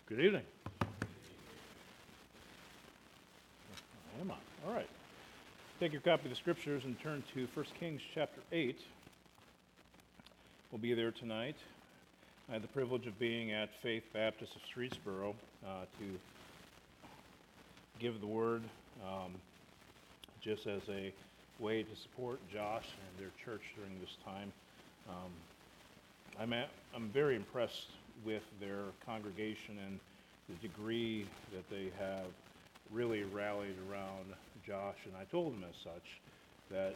Good evening. I am on. All right. Take your copy of the scriptures and turn to 1 Kings chapter 8. We'll be there tonight. I had the privilege of being at Faith Baptist of Streetsboro to give the word just as a way to support Josh and their church during this time. I'm very impressed with their congregation and the degree that they have really rallied around Josh, and I told them as such that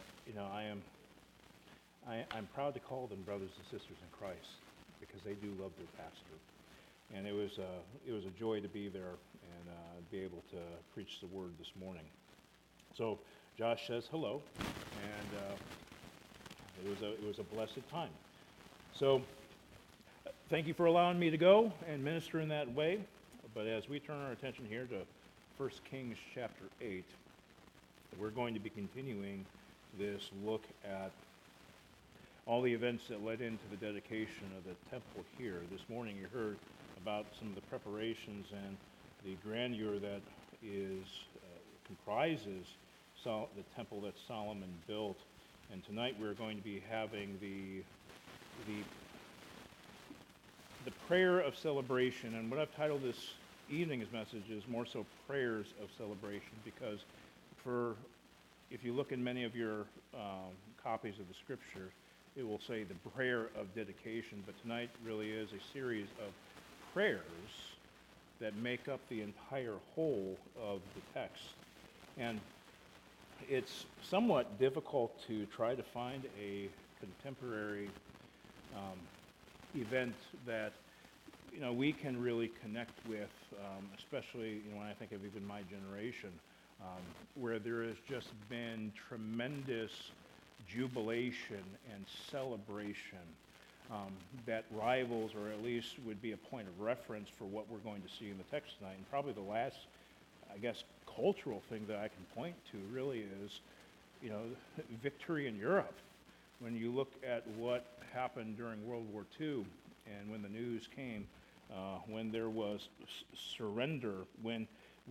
I'm proud to call them brothers and sisters in Christ because they do love their pastor, and it was a joy to be there and be able to preach the word this morning. So Josh says hello, and it was a blessed time. So thank you for allowing me to go and minister in that way. But as we turn our attention here to 1 Kings chapter 8, we're going to be continuing this look at all the events that led into the dedication of the temple here. This morning you heard about some of the preparations and the grandeur that comprises the temple that Solomon built. And tonight we're going to be having the prayer of celebration. And what I've titled this evening's message is more so prayers of celebration, because if you look in many of your copies of the scripture, it will say the prayer of dedication, but tonight really is a series of prayers that make up the entire whole of the text. And it's somewhat difficult to try to find a contemporary event that we can really connect with, especially when I think of even my generation, where there has just been tremendous jubilation and celebration that rivals, or at least would be a point of reference for what we're going to see in the text tonight. And probably the last, cultural thing that I can point to really is, victory in Europe. When you look at what happened during World War II, and when the news came, when there was surrender, when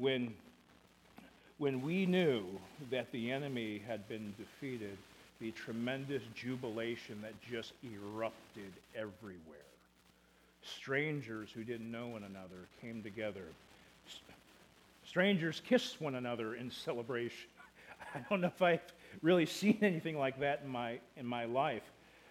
we knew that the enemy had been defeated, the tremendous jubilation that just erupted everywhere. Strangers who didn't know one another came together. Strangers kissed one another in celebration. I don't know if I've really seen anything like that in my life.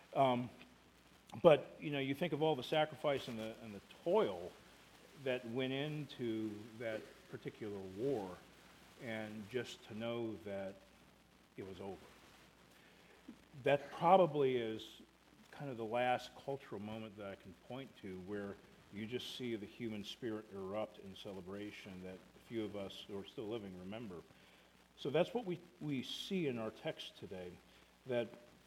But you think of all the sacrifice and the toil that went into that particular war, and just to know that it was over. That probably is kind of the last cultural moment that I can point to where you just see the human spirit erupt in celebration that a few of us who are still living remember. So that's what we see in our text today,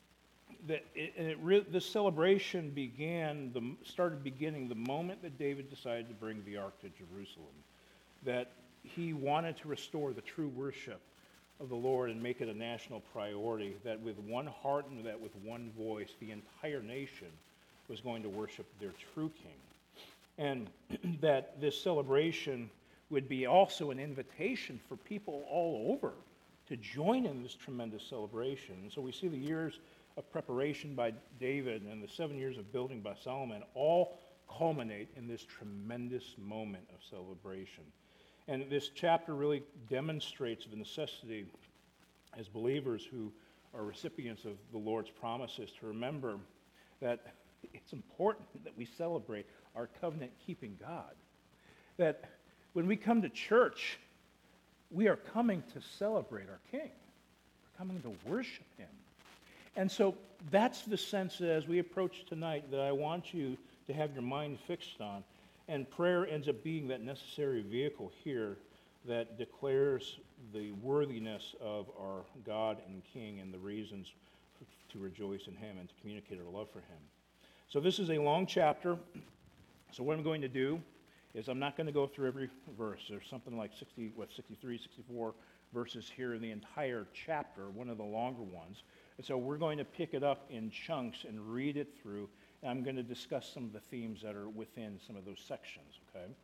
this celebration started beginning the moment that David decided to bring the ark to Jerusalem, that he wanted to restore the true worship of the Lord and make it a national priority, that with one heart and that with one voice, the entire nation was going to worship their true king. And that this celebration would be also an invitation for people all over to join in this tremendous celebration. And so we see the years of preparation by David and the 7 years of building by Solomon all culminate in this tremendous moment of celebration. And this chapter really demonstrates the necessity as believers who are recipients of the Lord's promises to remember that it's important that we celebrate our covenant-keeping God. That when we come to church, we are coming to celebrate our King. We're coming to worship him. And so that's the sense that as we approach tonight that I want you to have your mind fixed on. And prayer ends up being that necessary vehicle here that declares the worthiness of our God and King and the reasons to rejoice in him and to communicate our love for him. So this is a long chapter. So what I'm going to do is I'm not going to go through every verse. There's something like 63, 64 verses here in the entire chapter, one of the longer ones. And so we're going to pick it up in chunks and read it through. And I'm going to discuss some of the themes that are within some of those sections, okay?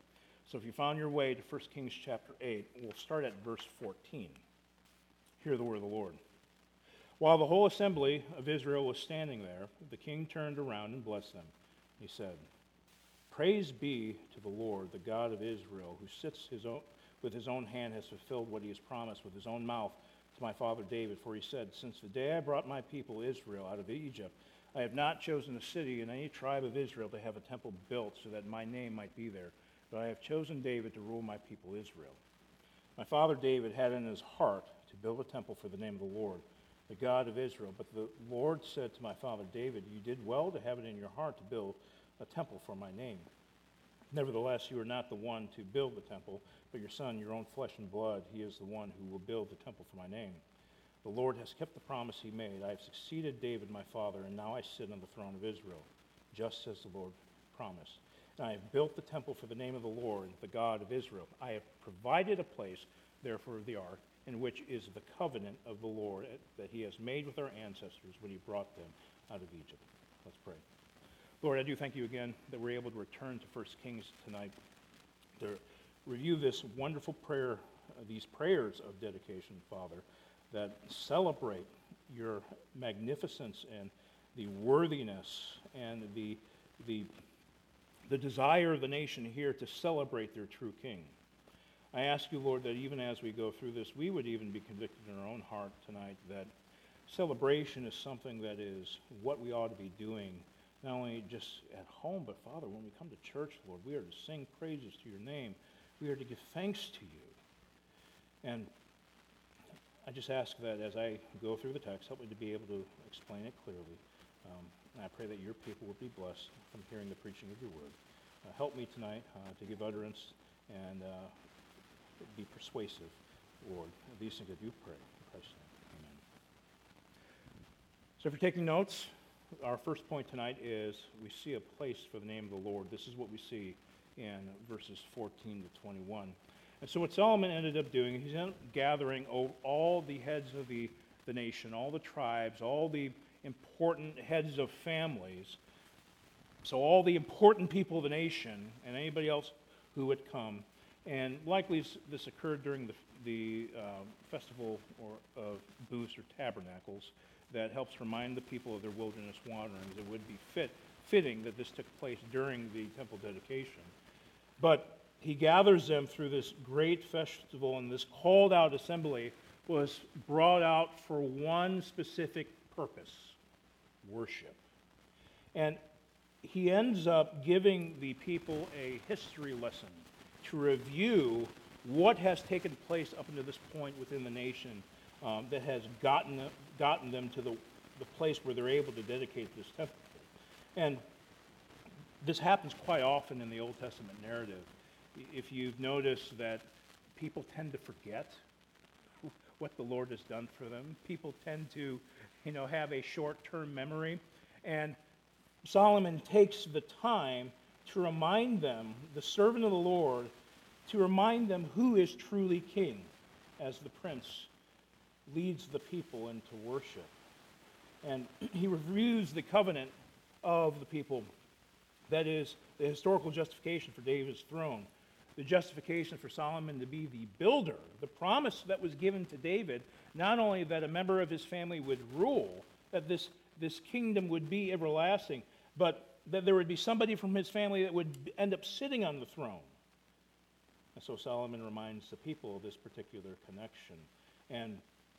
So if you found your way to 1 Kings chapter 8, we'll start at verse 14. Hear the word of the Lord. While the whole assembly of Israel was standing there, the king turned around and blessed them. He said, "Praise be to the Lord, the God of Israel, who with his own hand has fulfilled what he has promised with his own mouth to my father David. For he said, since the day I brought my people Israel out of Egypt, I have not chosen a city in any tribe of Israel to have a temple built so that my name might be there, but I have chosen David to rule my people Israel. My father David had in his heart to build a temple for the name of the Lord, the God of Israel. But the Lord said to my father David, you did well to have it in your heart to build a temple for my name. Nevertheless, you are not the one to build the temple, but your son, your own flesh and blood. He is the one who will build the temple for my name. The Lord has kept the promise he made. I have succeeded David my father, and now I sit on the throne of Israel, just as the Lord promised. And I have built the temple for the name of the Lord, the God of Israel. I have provided a place there for the ark, in which is the covenant of the Lord that he has made with our ancestors when he brought them out of Egypt." Let's pray. Lord, I do thank you again that we're able to return to 1 Kings tonight to review this wonderful prayer, these prayers of dedication, Father, that celebrate your magnificence and the worthiness and the desire of the nation here to celebrate their true King. I ask you, Lord, that even as we go through this, we would even be convicted in our own heart tonight that celebration is something that is what we ought to be doing, not only just at home, but, Father, when we come to church, Lord, we are to sing praises to your name. We are to give thanks to you. And I just ask that as I go through the text, help me to be able to explain it clearly. And I pray that your people will be blessed from hearing the preaching of your word. Help me tonight to give utterance and be persuasive, Lord. These things I do pray. In Christ's name, amen. So if you're taking notes, our first point tonight is we see a place for the name of the Lord. This is what we see in verses 14 to 21. And so what Solomon ended up doing, he's ended up gathering all the heads of the nation, all the tribes, all the important heads of families, so all the important people of the nation and anybody else who would come. And likely this occurred during the festival of booths or tabernacles that helps remind the people of their wilderness wanderings. It would be fitting that this took place during the temple dedication. But he gathers them through this great festival, and this called out assembly was brought out for one specific purpose: worship. And he ends up giving the people a history lesson to review what has taken place up until this point within the nation that has gotten them to the place where they're able to dedicate this temple. And this happens quite often in the Old Testament narrative. If you've noticed that people tend to forget what the Lord has done for them, people tend to, have a short-term memory. And Solomon takes the time to remind them, the servant of the Lord, to remind them who is truly king as the prince leads the people into worship. And he reviews the covenant of the people, that is, the historical justification for David's throne, the justification for Solomon to be the builder, the promise that was given to David, not only that a member of his family would rule, that this kingdom would be everlasting, but that there would be somebody from his family that would end up sitting on the throne. And so Solomon reminds the people of this particular connection. And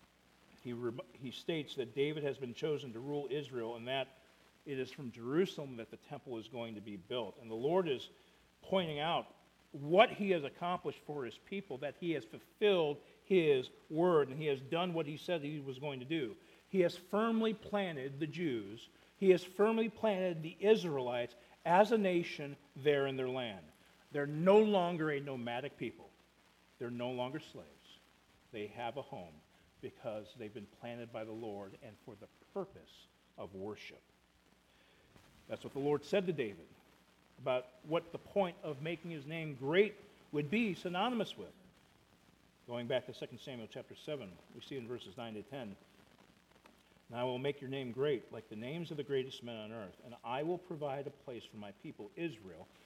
he states that David has been chosen to rule Israel, and that it is from Jerusalem that the temple is going to be built. And the Lord is pointing out what he has accomplished for his people, that he has fulfilled his word, and he has done what he said he was going to do. He has firmly planted the Jews, he has firmly planted the Israelites as a nation there in their land. They're no longer a nomadic people. They're no longer slaves. They have a home because they've been planted by the Lord and for the purpose of worship. That's what the Lord said to David about what the point of making his name great would be synonymous with. Going back to 2 Samuel chapter 7, we see in verses 9 to 10, "And I will make your name great, like the names of the greatest men on earth, and I will provide a place for my people Israel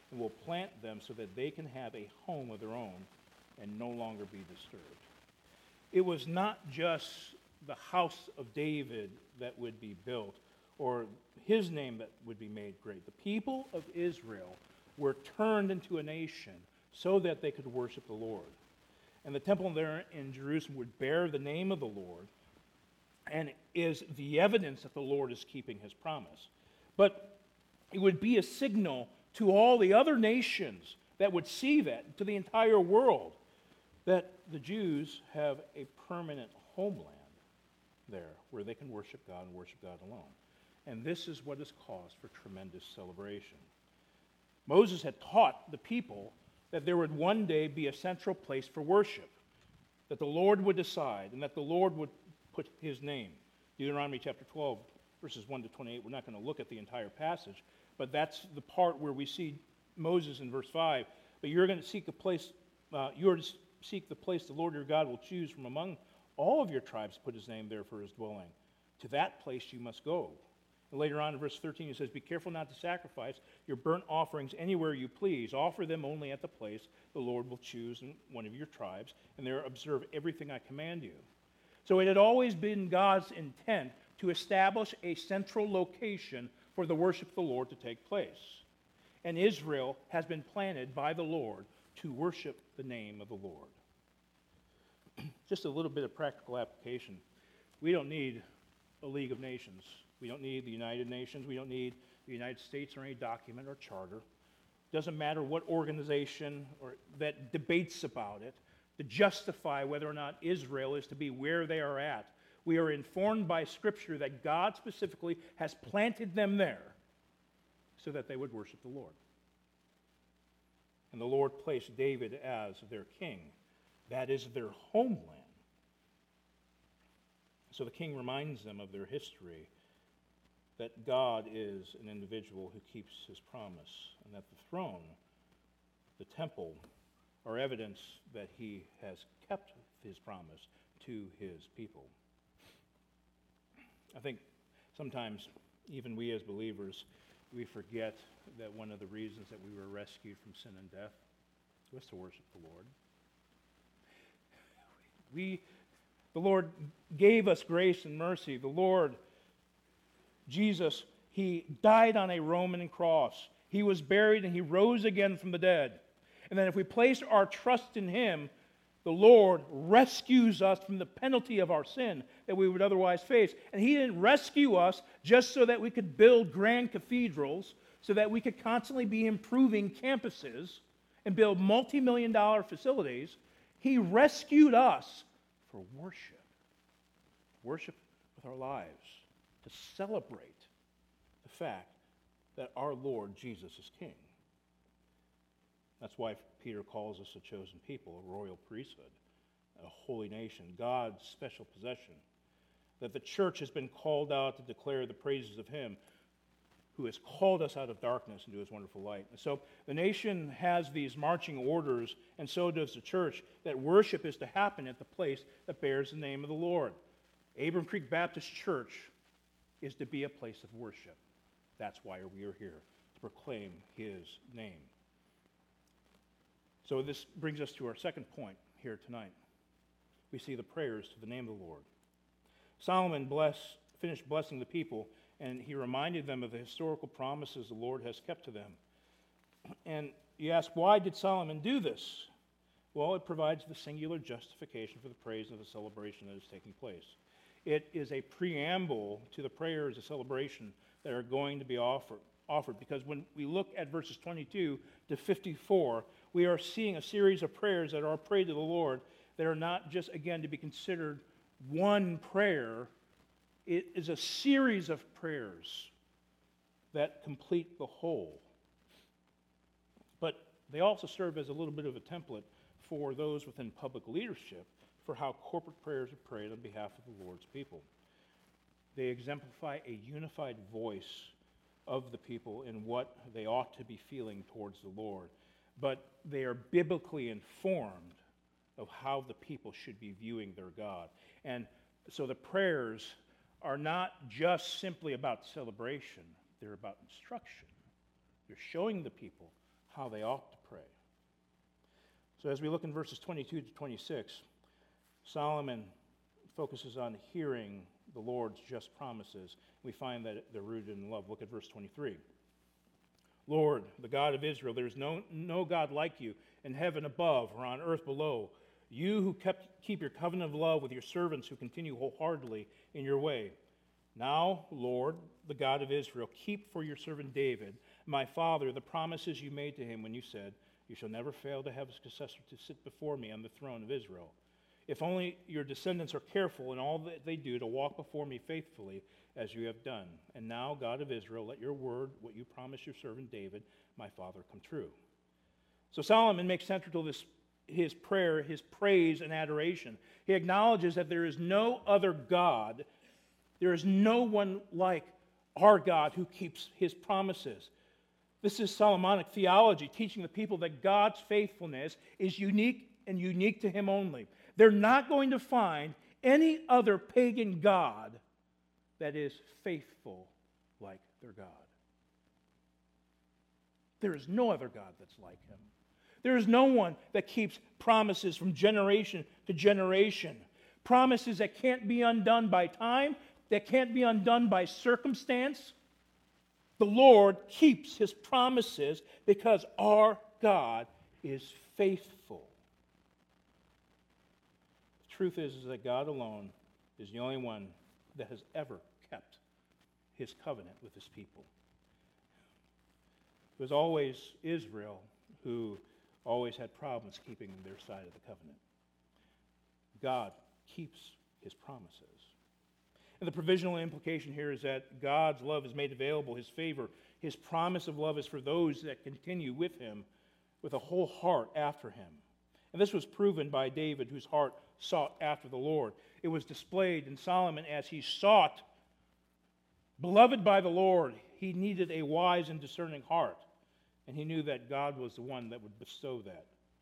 and will plant them so that they can have a home of their own and no longer be disturbed. It was not just the house of David that would be built or his name that would be made great. The people of Israel were turned into a nation so that they could worship the Lord. And the temple there in Jerusalem would bear the name of the Lord and is the evidence that the Lord is keeping his promise. But it would be a signal to all the other nations that would see that, to the entire world, that the Jews have a permanent homeland there where they can worship God and worship God alone. And this is what has caused for tremendous celebration. Moses had taught the people that there would one day be a central place for worship, that the Lord would decide, and that the Lord would put his name. Deuteronomy chapter 12, verses 1 to 28. We're not going to look at the entire passage, but that's the part where we see Moses in verse 5. But you're going to seek a place, you are to seek the place the Lord your God will choose from among all of your tribes to put his name there for his dwelling. To that place you must go. And later on in verse 13 it says, be careful not to sacrifice your burnt offerings anywhere you please. Offer them only at the place the Lord will choose in one of your tribes, and there observe everything I command you. So it had always been God's intent to establish a central location for the worship of the Lord to take place. And Israel has been planted by the Lord to worship the name of the Lord. Just a little bit of practical application. We don't need a League of Nations. We don't need the United Nations. We don't need the United States or any document or charter. Doesn't matter what organization or that debates about it to justify whether or not Israel is to be where they are at. We are informed by Scripture that God specifically has planted them there so that they would worship the Lord. And the Lord placed David as their king. That is their homeland. So the king reminds them of their history, that God is an individual who keeps his promise, and that the throne, the temple, are evidence that he has kept his promise to his people. I think sometimes, even we as believers, we forget that one of the reasons that we were rescued from sin and death was to worship the Lord. The Lord gave us grace and mercy. The Lord, Jesus, he died on a Roman cross. He was buried and he rose again from the dead. And then if we place our trust in him, the Lord rescues us from the penalty of our sin that we would otherwise face. And he didn't rescue us just so that we could build grand cathedrals, so that we could constantly be improving campuses and build multi-million-dollar facilities. He rescued us for worship. Worship with our lives. To celebrate the fact that our Lord Jesus is King. That's why Peter calls us a chosen people, a royal priesthood, a holy nation, God's special possession. That the church has been called out to declare the praises of him who has called us out of darkness into his wonderful light. And so the nation has these marching orders, and so does the church, that worship is to happen at the place that bears the name of the Lord. Abram Creek Baptist Church is to be a place of worship. That's why we are here, to proclaim his name. So this brings us to our second point here tonight. We see the prayers to the name of the Lord. Solomon finished blessing the people, and he reminded them of the historical promises the Lord has kept to them. And you ask, why did Solomon do this? Well, it provides the singular justification for the praise and the celebration that is taking place. It is a preamble to the prayers of celebration that are going to be offered. Because when we look at verses 22 to 54, we are seeing a series of prayers that are prayed to the Lord that are not just, again, to be considered one prayer. It is a series of prayers that complete the whole. But they also serve as a little bit of a template for those within public leadership for how corporate prayers are prayed on behalf of the Lord's people. They exemplify a unified voice of the people in what they ought to be feeling towards the Lord. But they are biblically informed of how the people should be viewing their God. And so the prayers are not just simply about celebration. They're about instruction. They're showing the people how they ought to pray. So as we look in verses 22 to 26, Solomon focuses on hearing the Lord's just promises. We find that they're rooted in love. Look at verse 23. Lord, the God of Israel, there is no God like you in heaven above or on earth below. You who keep your covenant of love with your servants who continue wholeheartedly in your way. Now, Lord, the God of Israel, keep for your servant David, my father, the promises you made to him when you said, you shall never fail to have a successor to sit before me on the throne of Israel. If only your descendants are careful in all that they do to walk before me faithfully as you have done. And now, God of Israel, let your word, what you promised your servant David, my father, come true. So Solomon makes central to his prayer, his praise and adoration. He acknowledges that there is no other God, there is no one like our God who keeps his promises. This is Solomonic theology, teaching the people that God's faithfulness is unique and unique to him only. They're not going to find any other pagan god that is faithful like their God. There is no other God that's like him. There is no one that keeps promises from generation to generation. Promises that can't be undone by time, that can't be undone by circumstance. The Lord keeps his promises because our God is faithful. The truth is that God alone is the only one that has ever kept his covenant with his people. It was always Israel who always had problems keeping their side of the covenant. God keeps his promises. And the provisional implication here is that God's love is made available, his favor, his promise of love is for those that continue with him with a whole heart after him. And this was proven by David, whose heart sought after the Lord. It was displayed in Solomon as he sought, beloved by the Lord, he needed a wise and discerning heart. And he knew that God was the one that would bestow that.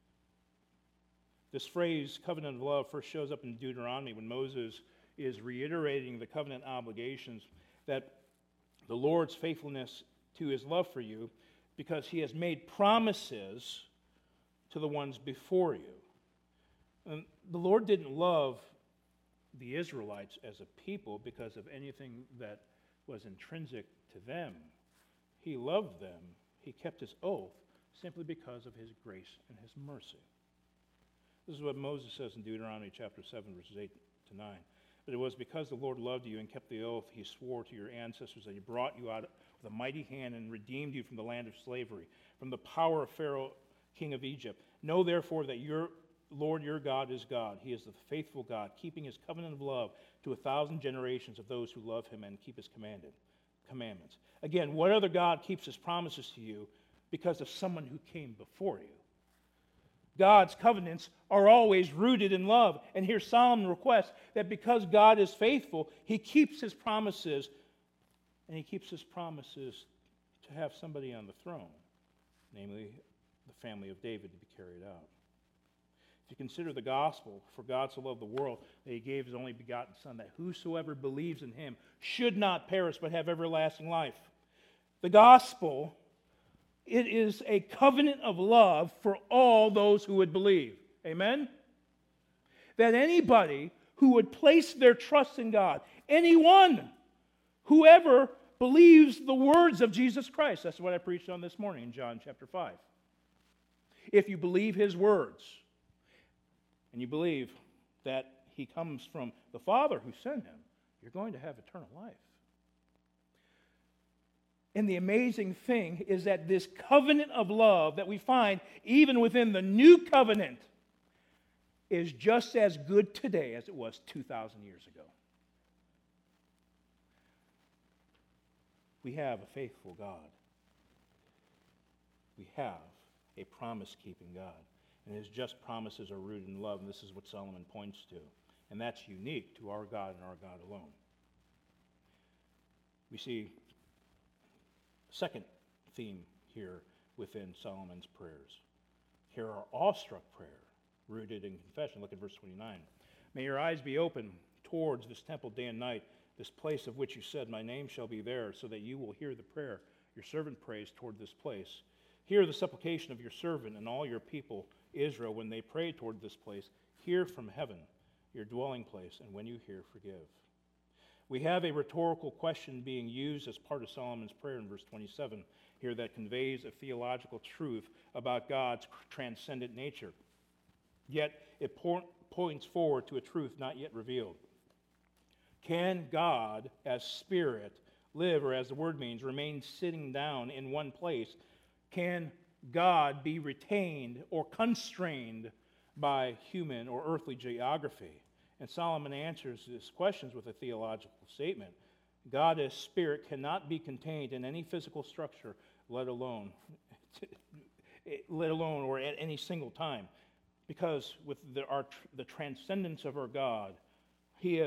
This phrase, covenant of love, first shows up in Deuteronomy when Moses is reiterating the covenant obligations, that the Lord's faithfulness to his love for you, because he has made promises to the ones before you. And the Lord didn't love the Israelites as a people because of anything that was intrinsic to them. He loved them. He kept his oath simply because of his grace and his mercy. This is what Moses says in Deuteronomy chapter 7, verses 8 to 9. But it was because the Lord loved you and kept the oath he swore to your ancestors that he brought you out with a mighty hand and redeemed you from the land of slavery, from the power of Pharaoh, king of Egypt. Know therefore that your Lord your God is God. He is the faithful God, keeping his covenant of love to 1,000 generations of those who love him and keep his commandments. Again, what other God keeps his promises to you because of someone who came before you? God's covenants are always rooted in love. And here Solomon requests that because God is faithful, he keeps his promises, and he keeps his promises to have somebody on the throne, namely the family of David, to be carried out. If you consider the gospel, for God so loved the world that he gave his only begotten Son, that whosoever believes in him should not perish but have everlasting life. The gospel, it is a covenant of love for all those who would believe. Amen? That anybody who would place their trust in God, anyone, whoever believes the words of Jesus Christ. That's what I preached on this morning in John chapter 5. If you believe his words, and you believe that he comes from the Father who sent him, you're going to have eternal life. And the amazing thing is that this covenant of love that we find even within the new covenant is just as good today as it was 2,000 years ago. We have a faithful God. We have a promise-keeping God. And his just promises are rooted in love, and this is what Solomon points to. And that's unique to our God and our God alone. We see a second theme here within Solomon's prayers. Here are awestruck prayer, rooted in confession. Look at verse 29. May your eyes be open towards this temple day and night, this place of which you said, my name shall be there, so that you will hear the prayer your servant prays toward this place. Hear the supplication of your servant and all your people, Israel, when they pray toward this place. Hear from heaven, your dwelling place, and when you hear, forgive. We have a rhetorical question being used as part of Solomon's prayer in verse 27 here that conveys a theological truth about God's transcendent nature. Yet it points forward to a truth not yet revealed. Can God, as spirit, live, or as the word means, remain sitting down in one place? Can God be retained or constrained by human or earthly geography? And Solomon answers these questions with a theological statement. God as spirit cannot be contained in any physical structure, let alone or at any single time. Because with the transcendence of our God, He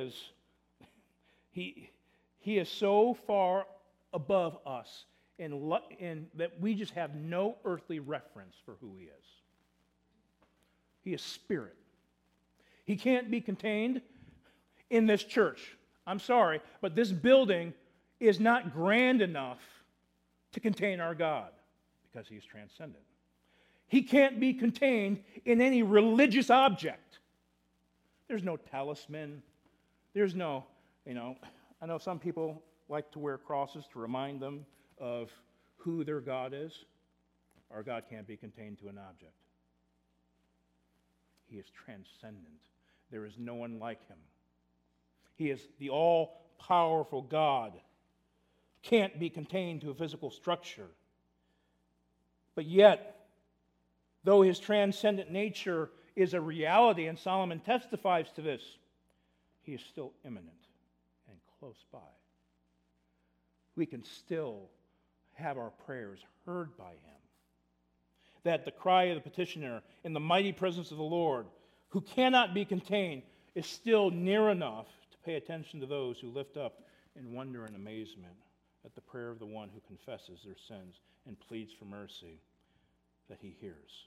is so far above us in that we just have no earthly reference for who He is. He is spirit. He can't be contained in this church. I'm sorry, but this building is not grand enough to contain our God because He is transcendent. He can't be contained in any religious object. There's no talisman. There's no, I know some people like to wear crosses to remind them of who their God is. Our God can't be contained to an object. He is transcendent. There is no one like Him. He is the all-powerful God. Can't be contained to a physical structure. But yet, though His transcendent nature is a reality, and Solomon testifies to this, He is still immanent and close by. We can still have our prayers heard by Him. That the cry of the petitioner in the mighty presence of the Lord, who cannot be contained, is still near enough to pay attention to those who lift up in wonder and amazement at the prayer of the one who confesses their sins and pleads for mercy, that He hears.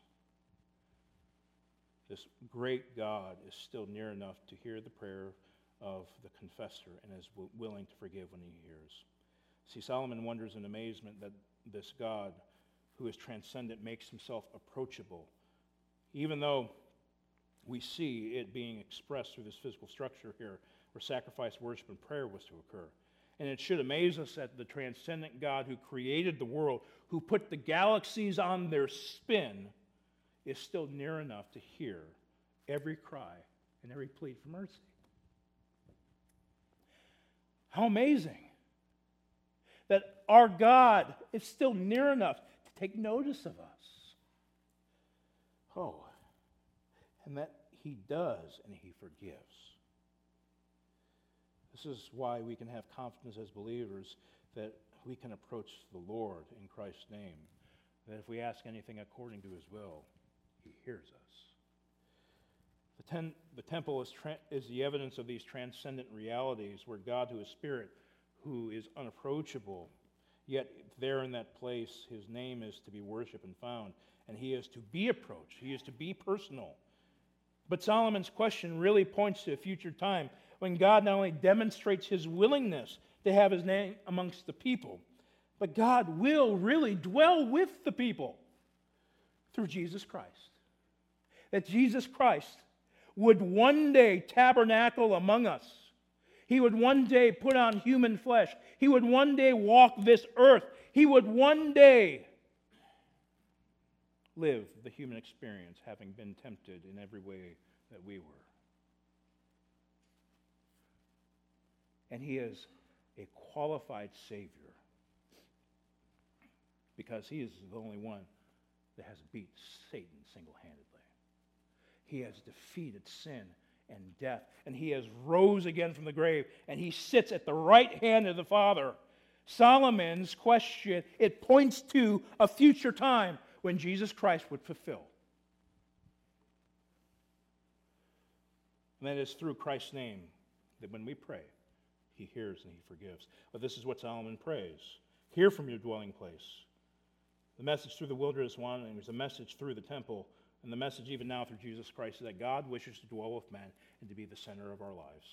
This great God is still near enough to hear the prayer of the confessor and is willing to forgive when He hears. See, Solomon wonders in amazement that this God, who is transcendent, makes Himself approachable, even though we see it being expressed through this physical structure here, where sacrifice, worship, and prayer was to occur. And it should amaze us that the transcendent God who created the world, who put the galaxies on their spin, is still near enough to hear every cry and every plea for mercy. How amazing that our God is still near enough to take notice of us. Oh, and that He does, and He forgives. This is why we can have confidence as believers that we can approach the Lord in Christ's name. That if we ask anything according to His will, He hears us. The temple is the evidence of these transcendent realities, where God, who is spirit, who is unapproachable, yet there in that place His name is to be worshipped and found, and He is to be approached. He is to be personal. But Solomon's question really points to a future time when God not only demonstrates His willingness to have His name amongst the people, but God will really dwell with the people through Jesus Christ. That Jesus Christ would one day tabernacle among us. He would one day put on human flesh. He would one day walk this earth. He would one day live the human experience, having been tempted in every way that we were. And He is a qualified Savior because He is the only one that has beat Satan single-handedly. He has defeated sin and death, and He has rose again from the grave, and He sits at the right hand of the Father. Solomon's question, it points to a future time when Jesus Christ would fulfill. And that is through Christ's name that when we pray, He hears and He forgives. But this is what Solomon prays. Hear from your dwelling place. The message through the wilderness wandering is a message through the temple, and the message even now through Jesus Christ is that God wishes to dwell with man and to be the center of our lives.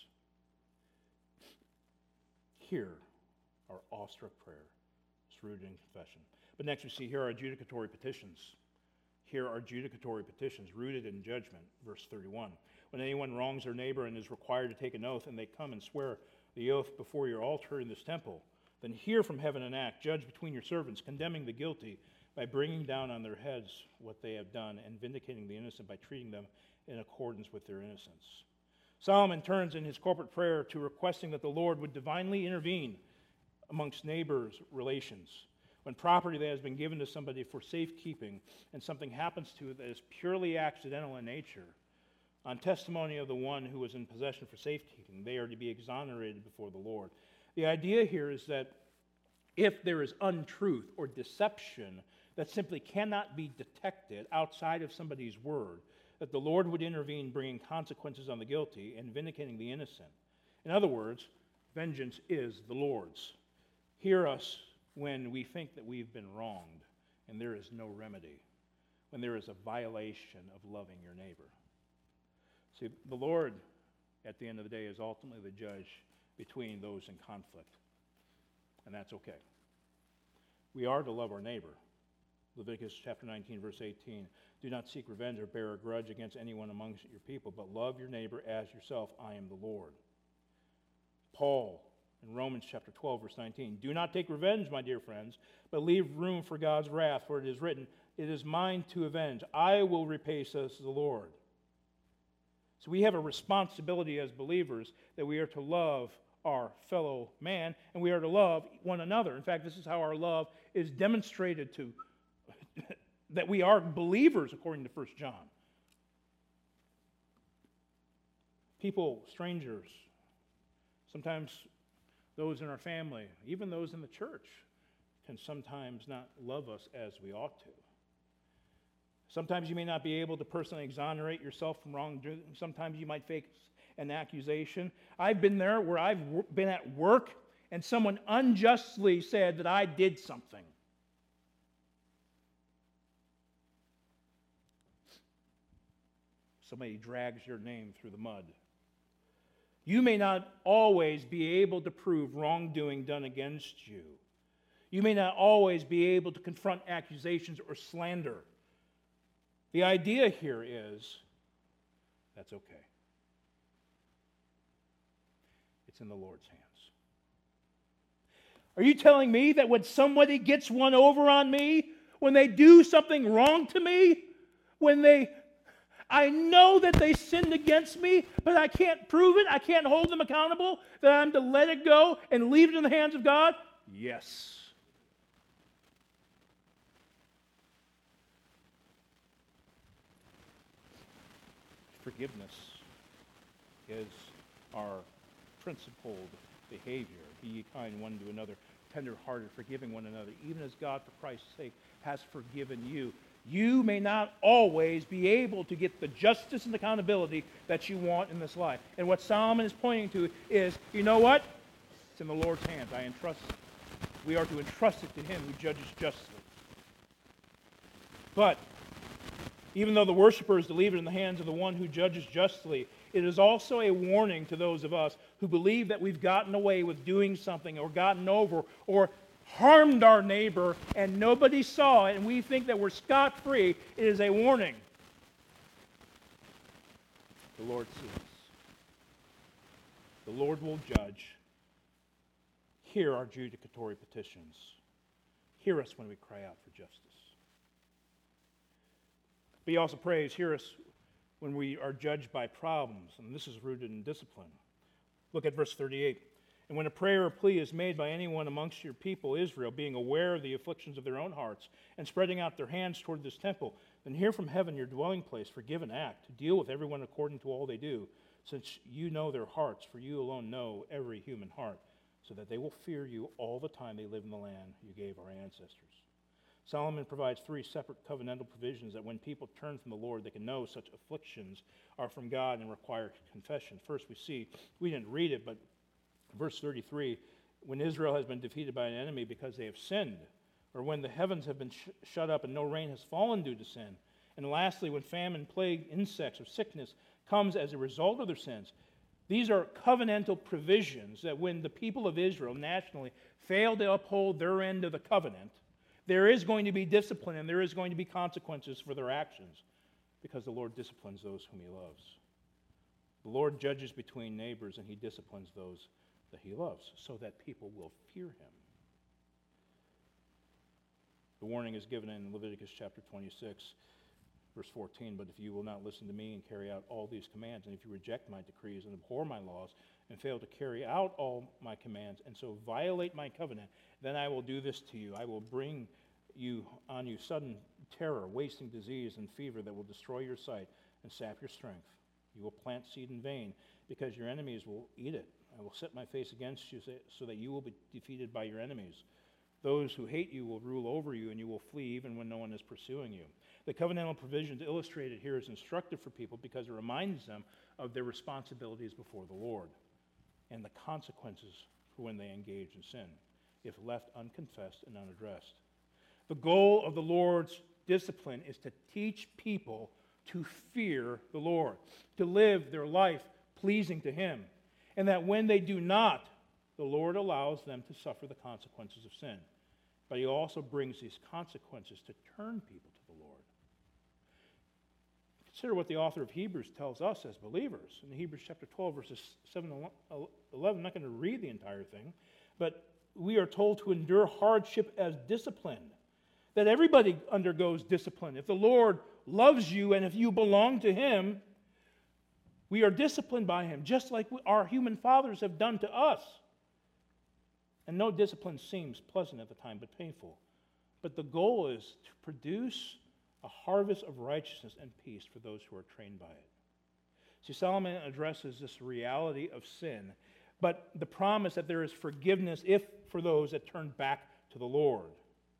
Hear our awestruck prayer. It's rooted in confession. But next we see here are adjudicatory petitions. Here are adjudicatory petitions rooted in judgment. Verse 31. When anyone wrongs their neighbor and is required to take an oath, and they come and swear the oath before your altar in this temple, then hear from heaven an act, judge between your servants, condemning the guilty by bringing down on their heads what they have done, and vindicating the innocent by treating them in accordance with their innocence. Solomon turns in his corporate prayer to requesting that the Lord would divinely intervene amongst neighbors' relations. When property that has been given to somebody for safekeeping and something happens to it that is purely accidental in nature, on testimony of the one who was in possession for safekeeping, they are to be exonerated before the Lord. The idea here is that if there is untruth or deception that simply cannot be detected outside of somebody's word, that the Lord would intervene, bringing consequences on the guilty and vindicating the innocent. In other words, vengeance is the Lord's. Hear us when we think that we've been wronged and there is no remedy, when there is a violation of loving your neighbor. See, the Lord, at the end of the day, is ultimately the judge between those in conflict, and that's okay. We are to love our neighbor. Leviticus chapter 19, verse 18. Do not seek revenge or bear a grudge against anyone amongst your people, but love your neighbor as yourself. I am the Lord. Paul, in Romans chapter 12, verse 19. Do not take revenge, my dear friends, but leave room for God's wrath, for it is written, it is mine to avenge. I will repay, says the Lord. So we have a responsibility as believers that we are to love our fellow man, and we are to love one another. In fact, this is how our love is demonstrated to that we are believers, according to 1 John. People, strangers, sometimes those in our family, even those in the church, can sometimes not love us as we ought to. Sometimes you may not be able to personally exonerate yourself from wrongdoing. Sometimes you might face an accusation. I've been there where I've been at work and someone unjustly said that I did something. Somebody drags your name through the mud. You may not always be able to prove wrongdoing done against you. You may not always be able to confront accusations or slander. The idea here is that's okay. It's in the Lord's hands. Are you telling me that when somebody gets one over on me, when they do something wrong to me, I know that they sinned against me, but I can't prove it, I can't hold them accountable, that I'm to let it go and leave it in the hands of God? Yes. Forgiveness is our principled behavior. Be ye kind one to another, tender-hearted, forgiving one another, even as God, for Christ's sake, has forgiven you. You may not always be able to get the justice and accountability that you want in this life. And what Solomon is pointing to is, you know what? It's in the Lord's hands. I entrust it. We are to entrust it to Him who judges justly. But even though the worshiper is to leave it in the hands of the one who judges justly, it is also a warning to those of us who believe that we've gotten away with doing something or gotten over or harmed our neighbor and nobody saw it and we think that we're scot-free. It is a warning. The Lord sees. The Lord will judge. Hear our adjudicatory petitions. Hear us when we cry out for justice. But He also prays, hear us when we are judged by problems, and this is rooted in discipline. Look at verse 38. And when a prayer or plea is made by anyone amongst your people, Israel, being aware of the afflictions of their own hearts, and spreading out their hands toward this temple, then hear from heaven your dwelling place, forgive and act, to deal with everyone according to all they do, since you know their hearts, for you alone know every human heart, so that they will fear you all the time they live in the land you gave our ancestors. Solomon provides three separate covenantal provisions that when people turn from the Lord, they can know such afflictions are from God and require confession. First, we didn't read it, but verse 33, when Israel has been defeated by an enemy because they have sinned, or when the heavens have been shut up and no rain has fallen due to sin, and lastly, when famine, plague, insects, or sickness comes as a result of their sins. These are covenantal provisions that when the people of Israel nationally fail to uphold their end of the covenant, There is going to be discipline and there is going to be consequences for their actions because the Lord disciplines those whom He loves. The Lord judges between neighbors and He disciplines those that He loves so that people will fear Him. The warning is given in Leviticus chapter 26, verse 14, "But if you will not listen to me and carry out all these commands, and if you reject my decrees and abhor my laws, and fail to carry out all my commands, and so violate my covenant, then I will do this to you. I will bring on you sudden terror, wasting disease, and fever that will destroy your sight and sap your strength. You will plant seed in vain, because your enemies will eat it. I will set my face against you so that you will be defeated by your enemies. Those who hate you will rule over you, and you will flee even when no one is pursuing you." The covenantal provisions illustrated here is instructive for people because it reminds them of their responsibilities before the Lord and the consequences for when they engage in sin, if left unconfessed and unaddressed. The goal of the Lord's discipline is to teach people to fear the Lord, to live their life pleasing to Him, and that when they do not, the Lord allows them to suffer the consequences of sin. But He also brings these consequences to turn people to the Lord. Consider what the author of Hebrews tells us as believers. In Hebrews chapter 12, verses 7 to 11, I'm not going to read the entire thing, but we are told to endure hardship as discipline, that everybody undergoes discipline. If the Lord loves you and if you belong to Him, we are disciplined by Him, just like our human fathers have done to us. And no discipline seems pleasant at the time, but painful. But the goal is to produce a harvest of righteousness and peace for those who are trained by it. See, Solomon addresses this reality of sin, but the promise that there is forgiveness for those that turn back to the Lord.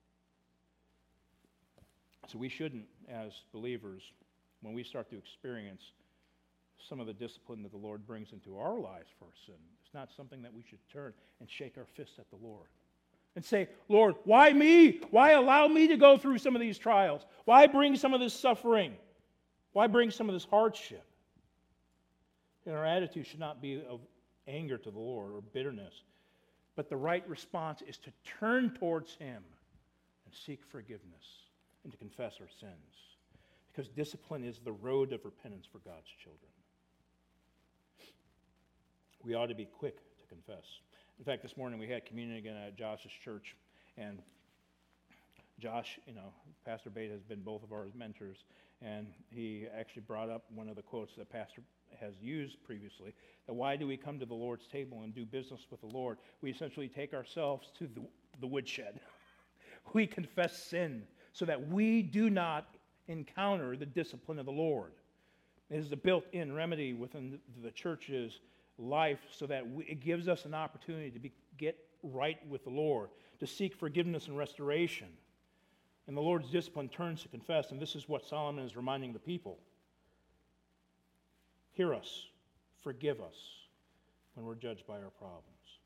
So we shouldn't, as believers, when we start to experience some of the discipline that the Lord brings into our lives for sin, it's not something that we should turn and shake our fists at the Lord and say, "Lord, why me? Why allow me to go through some of these trials? Why bring some of this suffering? Why bring some of this hardship?" And our attitude should not be of anger to the Lord or bitterness, but the right response is to turn towards Him and seek forgiveness and to confess our sins, because discipline is the road of repentance for God's children. We ought to be quick to confess. In fact, this morning we had communion again at Josh's church, and Josh, Pastor Bate has been both of our mentors, and he actually brought up one of the quotes that Pastor has used previously, that why do we come to the Lord's table and do business with the Lord? We essentially take ourselves to the woodshed. We confess sin so that we do not encounter the discipline of the Lord. It is a built-in remedy within the church's life so that it gives us an opportunity to get right with the Lord, to seek forgiveness and restoration. And the Lord's discipline turns to confess, and this is what Solomon is reminding the people. Hear us, forgive us when we're judged by our problems.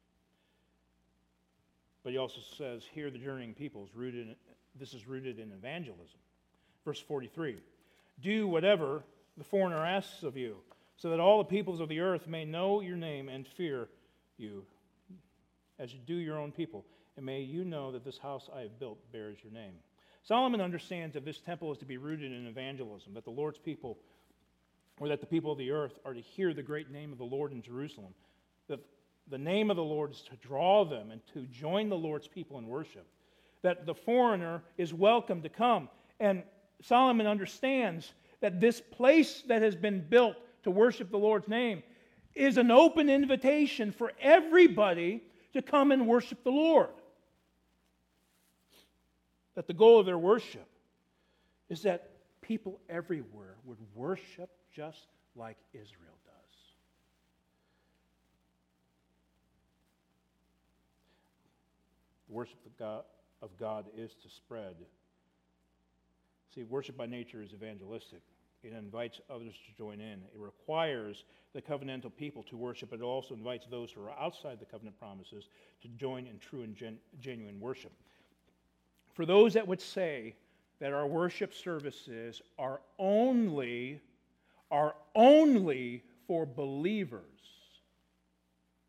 But he also says, hear the journeying people. This is rooted in evangelism. Verse 43, do whatever the foreigner asks of you, so that all the peoples of the earth may know your name and fear you, as you do your own people. And may you know that this house I have built bears your name. Solomon understands that this temple is to be rooted in evangelism, that the Lord's people, or that the people of the earth are to hear the great name of the Lord in Jerusalem, that the name of the Lord is to draw them and to join the Lord's people in worship, that the foreigner is welcome to come. And Solomon understands that this place that has been built to worship the Lord's name is an open invitation for everybody to come and worship the Lord. That the goal of their worship is that people everywhere would worship just like Israel does. The worship of God is to spread. See, worship by nature is evangelistic. It invites others to join in. It requires the covenantal people to worship. It also invites those who are outside the covenant promises to join in true and genuine worship. For those that would say that our worship services are only for believers,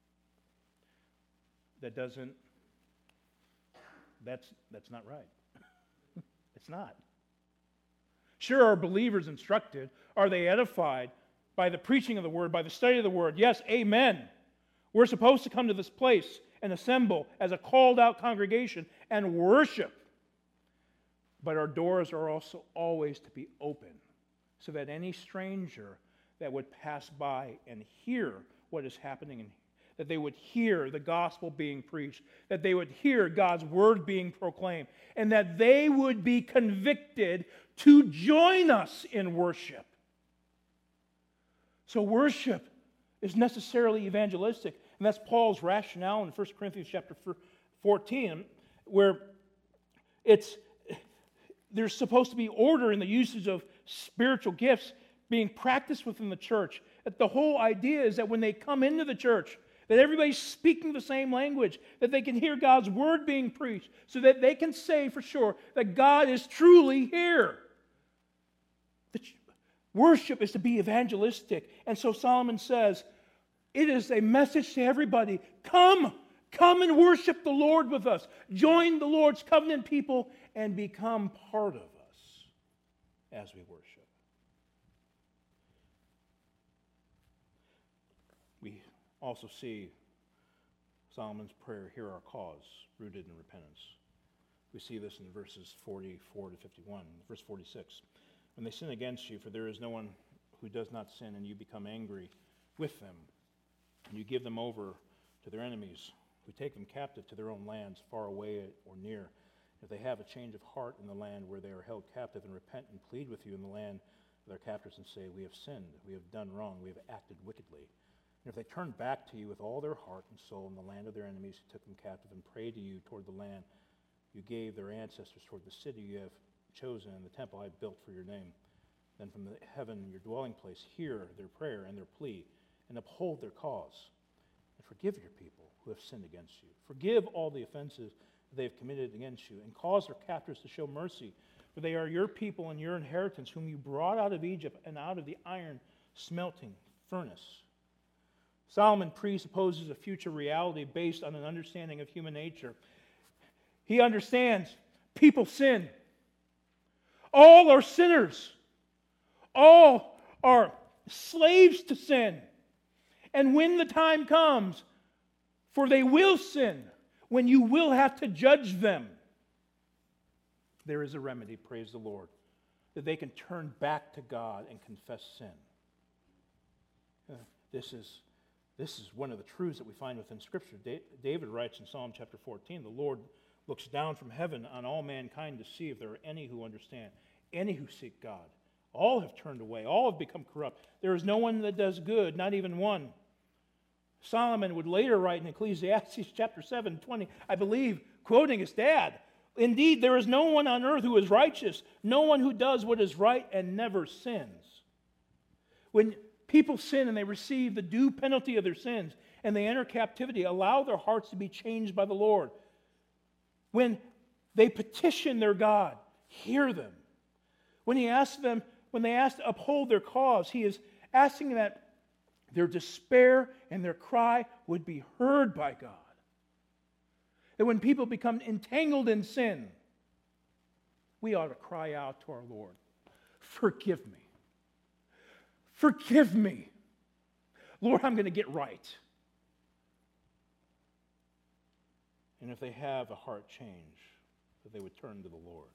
that's not right. It's not. Sure, are believers instructed? Are they edified by the preaching of the Word, by the study of the Word? Yes, amen. We're supposed to come to this place and assemble as a called out congregation and worship. But our doors are also always to be open so that any stranger that would pass by and hear what is happening, that they would hear the gospel being preached, that they would hear God's word being proclaimed, and that they would be convicted to join us in worship. So worship is necessarily evangelistic, and that's Paul's rationale in 1 Corinthians chapter 14, where there's supposed to be order in the usage of spiritual gifts being practiced within the church. That the whole idea is that when they come into the church, that everybody's speaking the same language, that they can hear God's word being preached, so that they can say for sure that God is truly here. Worship is to be evangelistic. And so Solomon says, it is a message to everybody. Come and worship the Lord with us. Join the Lord's covenant people and become part of us as we worship. We also see Solomon's prayer, hear our cause, rooted in repentance. We see this in verses 44 to 51. Verse 46, when they sin against you, for there is no one who does not sin, and you become angry with them, and you give them over to their enemies, who take them captive to their own lands, far away or near. If they have a change of heart in the land where they are held captive, and repent and plead with you in the land of their captors, and say, we have sinned, we have done wrong, we have acted wickedly. And if they turn back to you with all their heart and soul in the land of their enemies who took them captive, and pray to you toward the land you gave their ancestors, toward the city you have chosen, and the temple I have built for your name, then from the heaven, your dwelling place, hear their prayer and their plea, and uphold their cause, and forgive your people who have sinned against you. Forgive all the offenses they have committed against you, and cause their captors to show mercy, for they are your people and your inheritance, whom you brought out of Egypt and out of the iron smelting furnace. Solomon presupposes a future reality based on an understanding of human nature. He understands people sin. All are sinners. All are slaves to sin. And when the time comes, for they will sin, when you will have to judge them, there is a remedy, praise the Lord, that they can turn back to God and confess sin. This is one of the truths that we find within Scripture. David writes in Psalm chapter 14, the Lord looks down from heaven on all mankind to see if there are any who understand, any who seek God. All have turned away. All have become corrupt. There is no one that does good, not even one. Solomon would later write in Ecclesiastes chapter 7:20, I believe, quoting his dad, indeed, there is no one on earth who is righteous, no one who does what is right and never sins. When people sin and they receive the due penalty of their sins and they enter captivity, allow their hearts to be changed by the Lord. When they petition their God, hear them. When they ask to uphold their cause, he is asking that their despair and their cry would be heard by God. That when people become entangled in sin, we ought to cry out to our Lord, forgive me. Forgive me. Lord, I'm going to get right. And if they have a heart change, that they would turn to the Lord.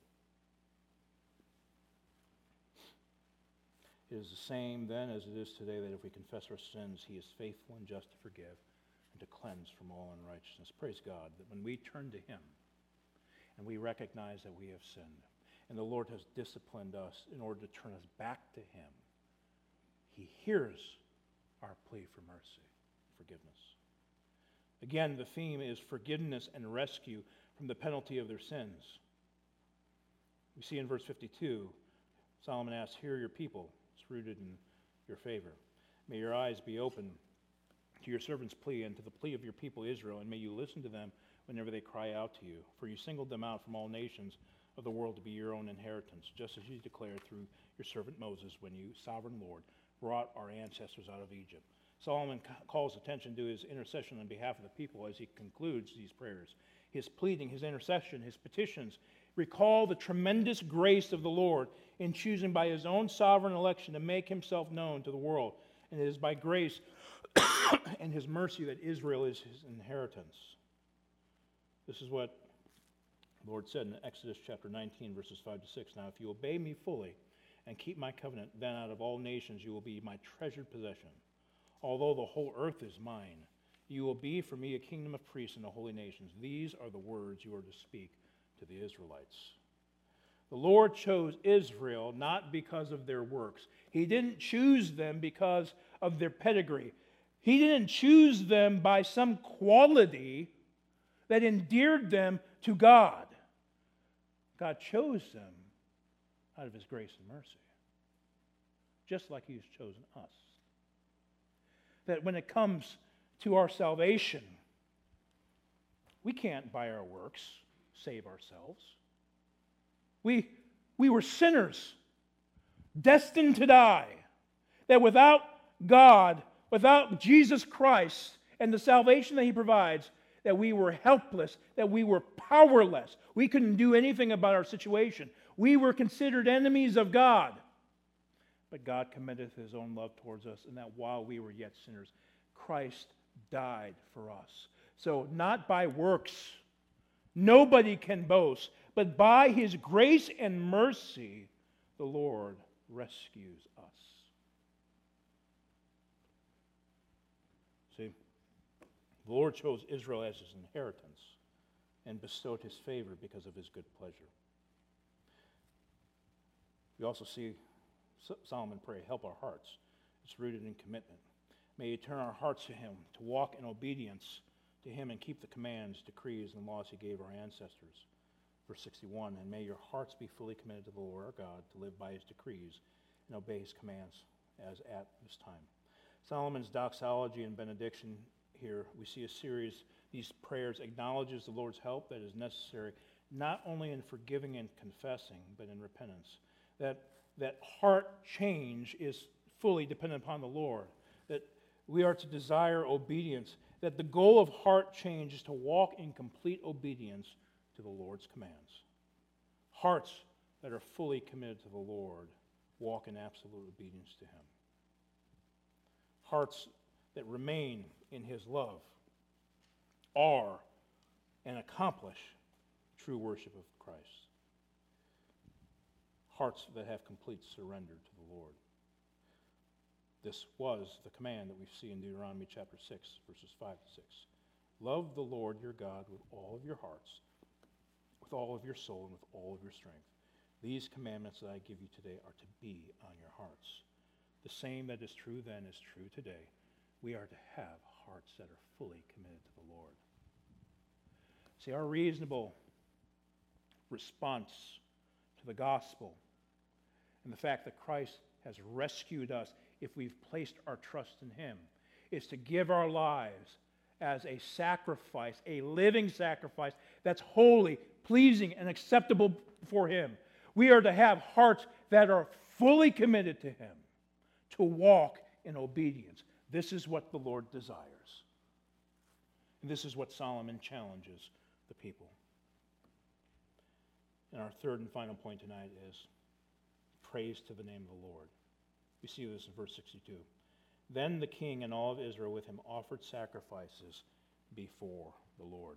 It is the same then as it is today, that if we confess our sins, he is faithful and just to forgive and to cleanse from all unrighteousness. Praise God that when we turn to him and we recognize that we have sinned and the Lord has disciplined us in order to turn us back to him, he hears our plea for mercy, forgiveness. Again, the theme is forgiveness and rescue from the penalty of their sins. We see in verse 52, Solomon asks, hear your people. It's rooted in your favor. May your eyes be open to your servant's plea and to the plea of your people Israel, and may you listen to them whenever they cry out to you. For you singled them out from all nations of the world to be your own inheritance, just as you declared through your servant Moses when you, sovereign Lord, brought our ancestors out of Egypt. Solomon calls attention to his intercession on behalf of the people as he concludes these prayers. His pleading, his intercession, his petitions Recall the tremendous grace of the Lord in choosing by his own sovereign election to make himself known to the world. And it is by grace and his mercy that Israel is his inheritance. This is what the Lord said in Exodus chapter 19, verses 5 to 6. Now, if you obey me fully and keep my covenant, then out of all nations you will be my treasured possession. Although the whole earth is mine, you will be for me a kingdom of priests and a holy nations. These are the words you are to speak to the Israelites. The Lord chose Israel not because of their works. He didn't choose them because of their pedigree. He didn't choose them by some quality that endeared them to God. God chose them out of his grace and mercy, just like he's chosen us. That when it comes to our salvation, we can't by our works save ourselves. We were sinners, destined to die. That without God, without Jesus Christ and the salvation that he provides, that we were helpless, that we were powerless. We couldn't do anything about our situation. We were considered enemies of God. But God commendeth his own love towards us, and that while we were yet sinners, Christ died for us. So not by works, nobody can boast, but by his grace and mercy, the Lord rescues us. See, the Lord chose Israel as his inheritance and bestowed his favor because of his good pleasure. We also see Solomon pray, help our hearts. It's rooted in commitment. May he turn our hearts to him, to walk in obedience to him and keep the commands, decrees, and laws he gave our ancestors. Verse 61, and may your hearts be fully committed to the Lord our God, to live by his decrees and obey his commands as at this time. Solomon's doxology and benediction here, we see a series, these prayers acknowledges the Lord's help that is necessary, not only in forgiving and confessing, but in repentance. That heart change is fully dependent upon the Lord. That we are to desire obedience. That the goal of heart change is to walk in complete obedience to the Lord's commands. Hearts that are fully committed to the Lord walk in absolute obedience to him. Hearts that remain in his love are and accomplish true worship of Christ. Hearts that have complete surrender to the Lord. This was the command that we see in Deuteronomy chapter 6, verses 5 to 6. Love the Lord your God with all of your hearts, with all of your soul, and with all of your strength. These commandments that I give you today are to be on your hearts. The same that is true then is true today. We are to have hearts that are fully committed to the Lord. See, our reasonable response to the gospel and the fact that Christ has rescued us if we've placed our trust in him is to give our lives as a sacrifice, a living sacrifice that's holy, pleasing, and acceptable for him. We are to have hearts that are fully committed to him, to walk in obedience. This is what the Lord desires. And this is what Solomon challenges the people. And our third and final point tonight is praise to the name of the Lord. We see this in verse 62. Then the king and all of Israel with him offered sacrifices before the Lord.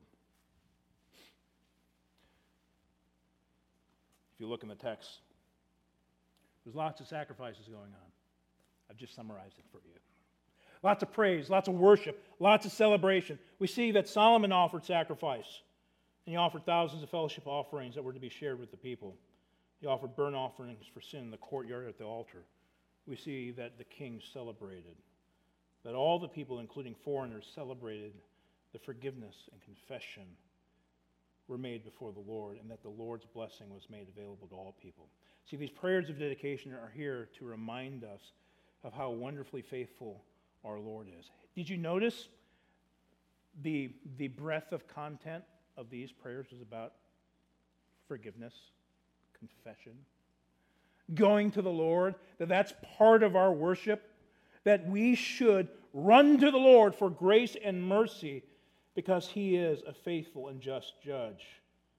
If you look in the text, there's lots of sacrifices going on. I've just summarized it for you. Lots of praise, lots of worship, lots of celebration. We see that Solomon offered sacrifice, and he offered thousands of fellowship offerings that were to be shared with the people. He offered burnt offerings for sin in the courtyard at the altar. We see that the king celebrated, that all the people, including foreigners, celebrated the forgiveness and confession were made before the Lord, and that the Lord's blessing was made available to all people. See, these prayers of dedication are here to remind us of how wonderfully faithful our Lord is. Did you notice the breadth of content of these prayers was about forgiveness, confession, going to the Lord, that's part of our worship, that we should run to the Lord for grace and mercy because he is a faithful and just judge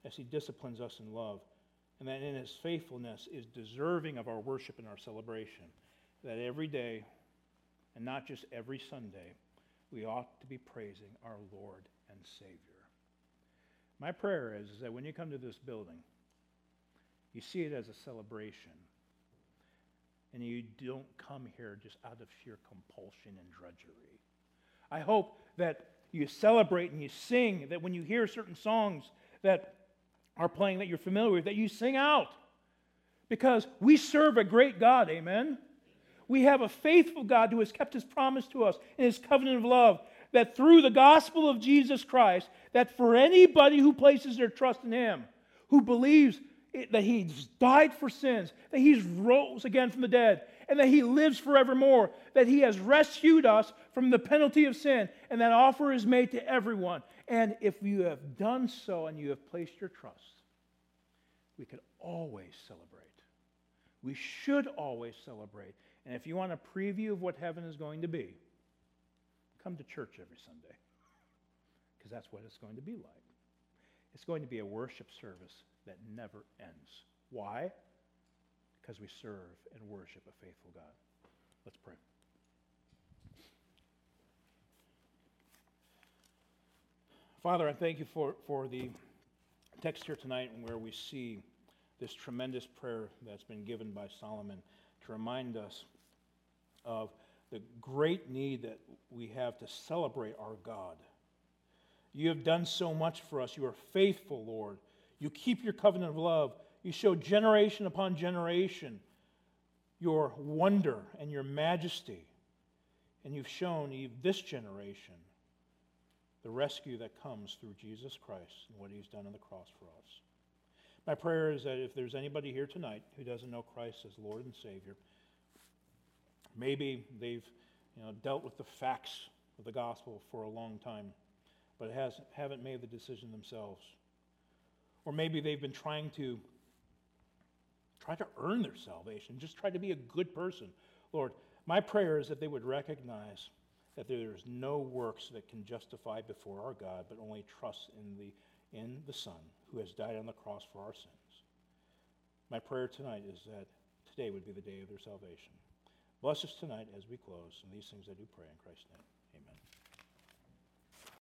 as he disciplines us in love, and that in his faithfulness is deserving of our worship and our celebration, that every day, and not just every Sunday, we ought to be praising our Lord and Savior. My prayer is that when you come to this building, you see it as a celebration, and you don't come here just out of sheer compulsion and drudgery. I hope that you celebrate and you sing, that when you hear certain songs that are playing that you're familiar with, that you sing out. Because we serve a great God, amen? We have a faithful God who has kept his promise to us in his covenant of love, that through the gospel of Jesus Christ, that for anybody who places their trust in him, who believes that he's died for sins, that he's rose again from the dead, and that he lives forevermore, that he has rescued us from the penalty of sin, and that offer is made to everyone. And if you have done so and you have placed your trust, we can always celebrate. We should always celebrate. And if you want a preview of what heaven is going to be, come to church every Sunday, because that's what it's going to be like. It's going to be a worship service that never ends. Why? Because we serve and worship a faithful God. Let's pray. Father, I thank you for the text here tonight where we see this tremendous prayer that's been given by Solomon to remind us of the great need that we have to celebrate our God. You have done so much for us. You are faithful, Lord. You keep your covenant of love. You show generation upon generation your wonder and your majesty. And you've shown this generation the rescue that comes through Jesus Christ and what he's done on the cross for us. My prayer is that if there's anybody here tonight who doesn't know Christ as Lord and Savior, maybe they've dealt with the facts of the gospel for a long time, but haven't made the decision themselves. Or maybe they've been trying to earn their salvation, just try to be a good person. Lord, my prayer is that they would recognize that there is no works that can justify before our God, but only trust in the Son who has died on the cross for our sins. My prayer tonight is that today would be the day of their salvation. Bless us tonight as we close, and these things I do pray in Christ's name.